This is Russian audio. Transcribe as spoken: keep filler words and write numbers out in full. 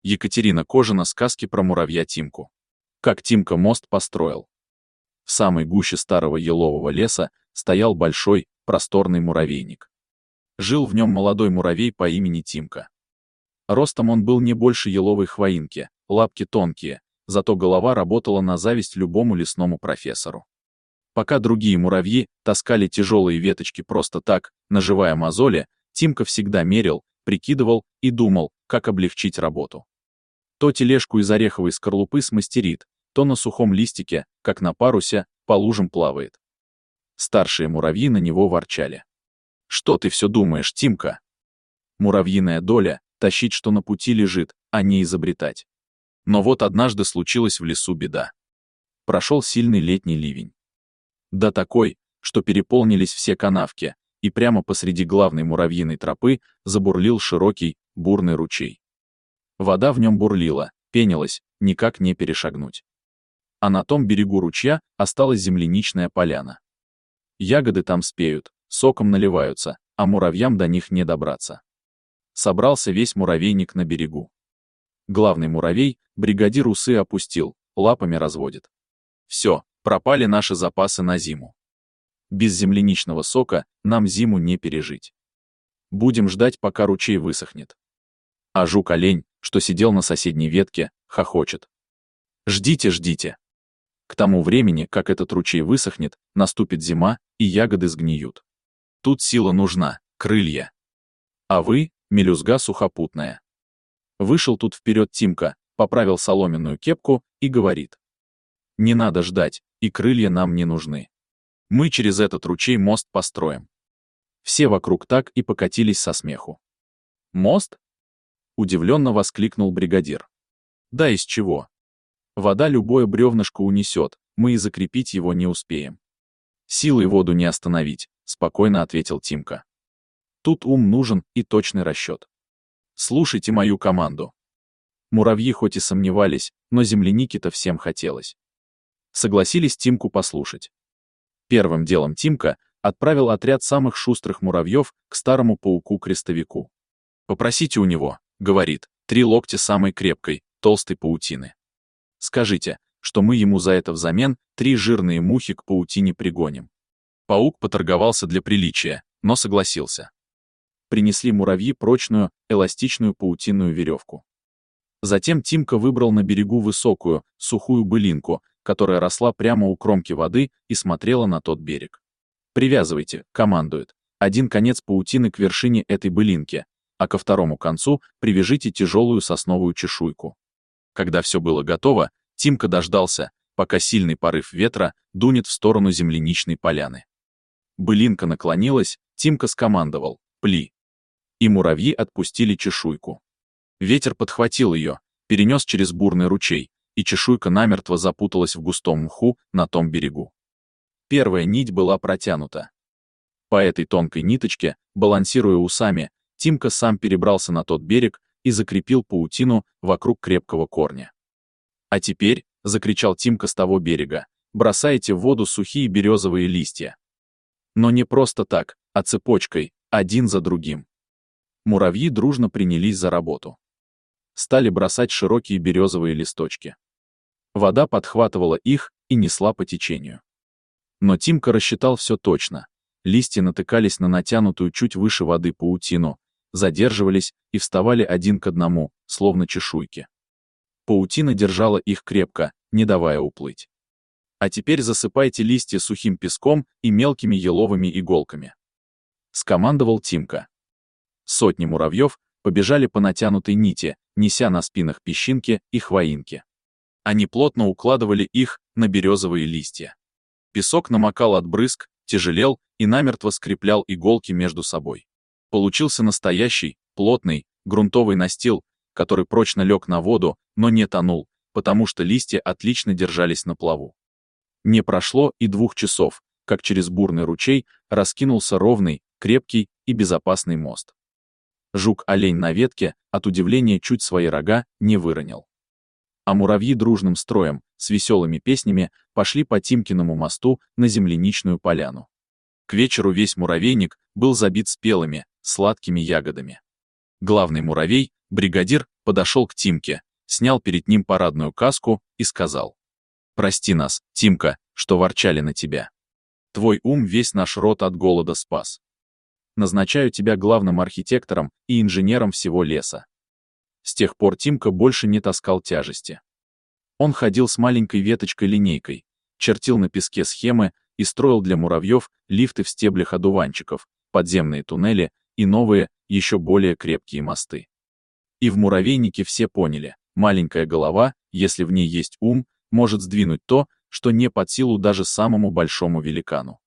Екатерина Кожина, сказки про муравья Тимку. Как Тимка мост построил. В самой гуще старого елового леса стоял большой, просторный муравейник. Жил в нем молодой муравей по имени Тимка. Ростом он был не больше еловой хвоинки, лапки тонкие, зато голова работала на зависть любому лесному профессору. Пока другие муравьи таскали тяжелые веточки просто так, наживая мозоли, Тимка всегда мерил, прикидывал и думал, как облегчить работу. То тележку из ореховой скорлупы смастерит, то на сухом листике, как на парусе, по лужам плавает. Старшие муравьи на него ворчали. «Что ты все думаешь, Тимка? Муравьиная доля — тащить, что на пути лежит, а не изобретать». Но вот однажды случилась в лесу беда. Прошел сильный летний ливень. Да такой, что переполнились все канавки, и прямо посреди главной муравьиной тропы забурлил широкий, бурный ручей. Вода в нем бурлила, пенилась, никак не перешагнуть. А на том берегу ручья осталась земляничная поляна. Ягоды там спеют, соком наливаются, а муравьям до них не добраться. Собрался весь муравейник на берегу. Главный муравей, бригадир усы опустил, лапами разводит. Все, пропали наши запасы на зиму. Без земляничного сока нам зиму не пережить. Будем ждать, пока ручей высохнет. А жук-олень, что сидел на соседней ветке, хохочет. Ждите, ждите. К тому времени, как этот ручей высохнет, наступит зима, и ягоды сгниют. Тут сила нужна, крылья. А вы — мелюзга сухопутная. Вышел тут вперед Тимка, поправил соломенную кепку и говорит. Не надо ждать, и крылья нам не нужны. Мы через этот ручей мост построим. Все вокруг так и покатились со смеху. Мост? Удивленно воскликнул бригадир. Да из чего? Вода любое бревнышко унесет, мы и закрепить его не успеем. Силой воду не остановить, спокойно ответил Тимка. Тут ум нужен и точный расчет. Слушайте мою команду. Муравьи хоть и сомневались, но земляники-то всем хотелось. Согласились Тимку послушать. Первым делом Тимка отправил отряд самых шустрых муравьев к старому пауку-крестовику. «Попросите у него, — говорит, — три локтя самой крепкой, толстой паутины. Скажите, что мы ему за это взамен три жирные мухи к паутине пригоним». Паук поторговался для приличия, но согласился. Принесли муравьи прочную, эластичную паутинную веревку. Затем Тимка выбрал на берегу высокую, сухую былинку, которая росла прямо у кромки воды и смотрела на тот берег. «Привязывайте», — командует, — «один конец паутины к вершине этой былинки, а ко второму концу привяжите тяжелую сосновую чешуйку». Когда все было готово, Тимка дождался, пока сильный порыв ветра дунет в сторону земляничной поляны. Былинка наклонилась, Тимка скомандовал «Пли!» И муравьи отпустили чешуйку. Ветер подхватил ее, перенес через бурный ручей, и чешуйка намертво запуталась в густом мху на том берегу. Первая нить была протянута. По этой тонкой ниточке, балансируя усами, Тимка сам перебрался на тот берег и закрепил паутину вокруг крепкого корня. «А теперь», — закричал Тимка с того берега, — «бросайте в воду сухие березовые листья». Но не просто так, а цепочкой, один за другим. Муравьи дружно принялись за работу. Стали бросать широкие березовые листочки. Вода подхватывала их и несла по течению. Но Тимка рассчитал все точно. Листья натыкались на натянутую чуть выше воды паутину, задерживались и вставали один к одному, словно чешуйки. Паутина держала их крепко, не давая уплыть. «А теперь засыпайте листья сухим песком и мелкими еловыми иголками», — скомандовал Тимка. Сотни муравьев побежали по натянутой нити, неся на спинах песчинки и хвоинки. Они плотно укладывали их на березовые листья. Песок намокал от брызг, тяжелел и намертво скреплял иголки между собой. Получился настоящий, плотный, грунтовый настил, который прочно лег на воду, но не тонул, потому что листья отлично держались на плаву. Не прошло и двух часов, как через бурный ручей раскинулся ровный, крепкий и безопасный мост. Жук-олень на ветке от удивления чуть свои рога не выронил. А муравьи дружным строем, с веселыми песнями, пошли по Тимкиному мосту на земляничную поляну. К вечеру весь муравейник был забит спелыми, сладкими ягодами. Главный муравей, бригадир, подошел к Тимке, снял перед ним парадную каску и сказал: «Прости нас, Тимка, что ворчали на тебя. Твой ум весь наш род от голода спас. Назначаю тебя главным архитектором и инженером всего леса». С тех пор Тимка больше не таскал тяжести. Он ходил с маленькой веточкой-линейкой, чертил на песке схемы и строил для муравьев лифты в стеблях одуванчиков, подземные туннели и новые, еще более крепкие мосты. И в муравейнике все поняли: маленькая голова, если в ней есть ум, может сдвинуть то, что не под силу даже самому большому великану.